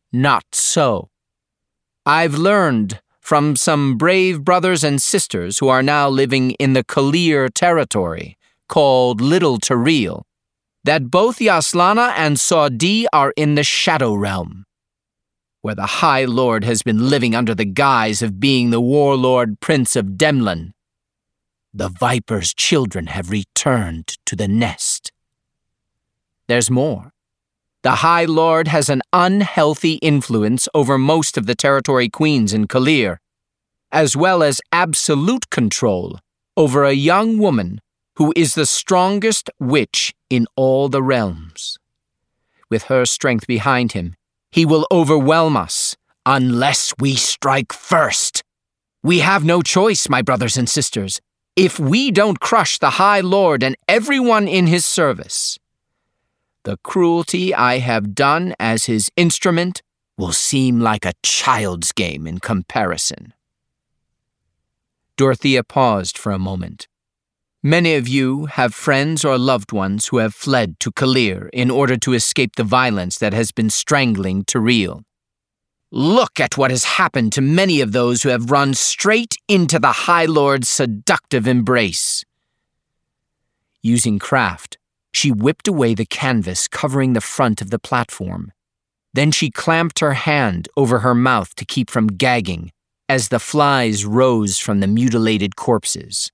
Not so. I've learned from some brave brothers and sisters who are now living in the Kalir territory, called Little Tiril, that both Yaslana and Saudi are in the Shadow Realm, where the High Lord has been living under the guise of being the warlord prince of Demlin. The Viper's children have returned to the nest. There's more. The High Lord has an unhealthy influence over most of the territory queens in Kalir, as well as absolute control over a young woman who is the strongest witch in all the realms. With her strength behind him, he will overwhelm us unless we strike first. We have no choice, my brothers and sisters, if we don't crush the High Lord and everyone in his service. The cruelty I have done as his instrument will seem like a child's game in comparison. Dorothea paused for a moment. Many of you have friends or loved ones who have fled to Kalir in order to escape the violence that has been strangling Tiril. Look at what has happened to many of those who have run straight into the High Lord's seductive embrace. Using craft, she whipped away the canvas covering the front of the platform. Then she clamped her hand over her mouth to keep from gagging as the flies rose from the mutilated corpses.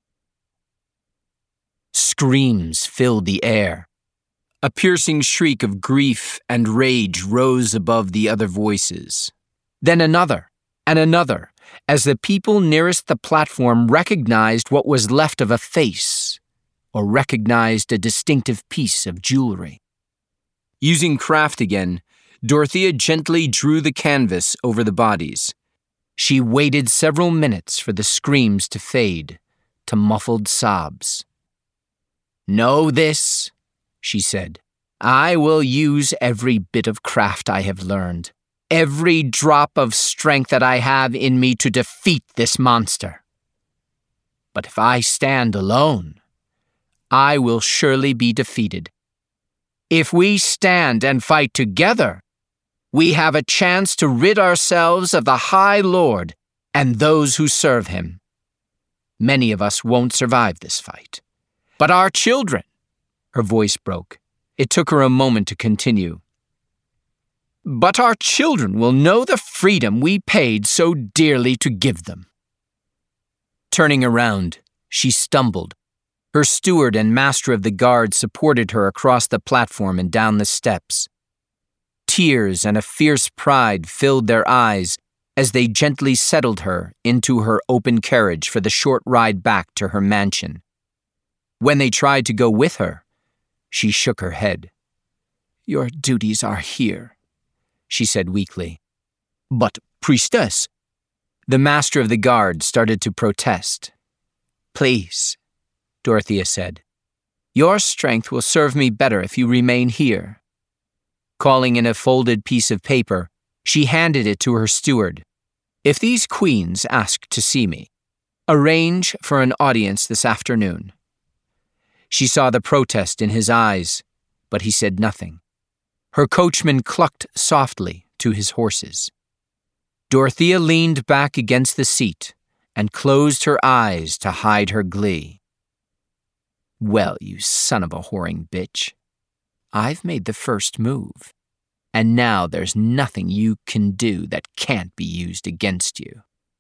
Screams filled the air. A piercing shriek of grief and rage rose above the other voices. Then another, and another, as the people nearest the platform recognized what was left of a face, or recognized a distinctive piece of jewelry. Using craft again, Dorothea gently drew the canvas over the bodies. She waited several minutes for the screams to fade to muffled sobs. "Know this," she said. "I will use every bit of craft I have learned, every drop of strength that I have in me to defeat this monster. But if I stand alone, I will surely be defeated. If we stand and fight together, we have a chance to rid ourselves of the High Lord and those who serve him. Many of us won't survive this fight. But our children," her voice broke. It took her a moment to continue. "But our children will know the freedom we paid so dearly to give them." Turning around, she stumbled. Her steward and master of the guard supported her across the platform and down the steps. Tears and a fierce pride filled their eyes as they gently settled her into her open carriage for the short ride back to her mansion. When they tried to go with her, she shook her head. "Your duties are here," she said weakly. "But, priestess," the master of the guard started to protest. "Please," Dorothea said. "Your strength will serve me better if you remain here." Calling in a folded piece of paper, she handed it to her steward. "If these queens ask to see me, arrange for an audience this afternoon." She saw the protest in his eyes, but he said nothing. Her coachman clucked softly to his horses. Dorothea leaned back against the seat and closed her eyes to hide her glee. "Well, you son of a whoring bitch, I've made the first move, and now there's nothing you can do that can't be used against you."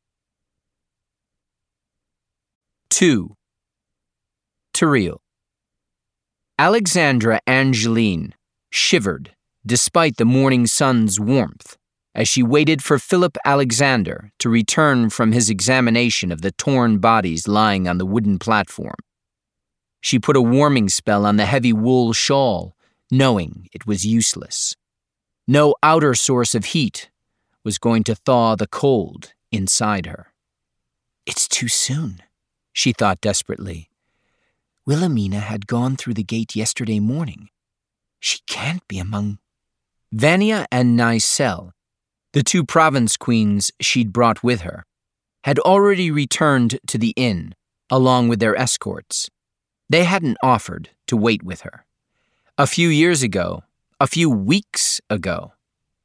2. Tiril. Alexandra Angeline shivered despite the morning sun's warmth as she waited for Philip Alexander to return from his examination of the torn bodies lying on the wooden platform. She put a warming spell on the heavy wool shawl, knowing it was useless. No outer source of heat was going to thaw the cold inside her. "It's too soon," she thought desperately. "Wilhelmina had gone through the gate yesterday morning. She can't be among—" Vania and Nicelle, the two province queens she'd brought with her, had already returned to the inn, along with their escorts. They hadn't offered to wait with her. A few weeks ago,